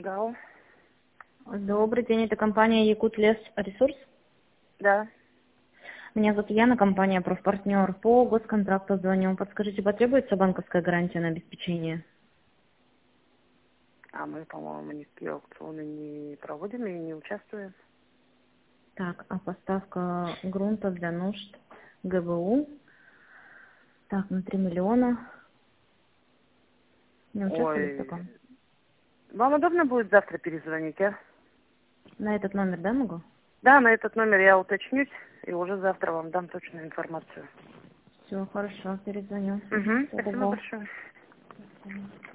Да. Добрый день, это компания Якут Лес Ресурс. Да. Меня зовут Яна, компания Профпартнер. По госконтракту звоню. Подскажите, потребуется банковская гарантия на обеспечение? А мы, по-моему, никакие аукционы не проводим и не участвуем. Так, а поставка грунта для нужд ГБУ. Так, на 3 миллиона. Не участвовали в Ой, таком? вам удобно будет завтра перезвонить, а? На этот номер, да, могу? Да, на этот номер я уточнюсь и уже завтра вам дам точную информацию. Все, хорошо, перезвоню. Угу, Всего спасибо доброго. большое. До свидания.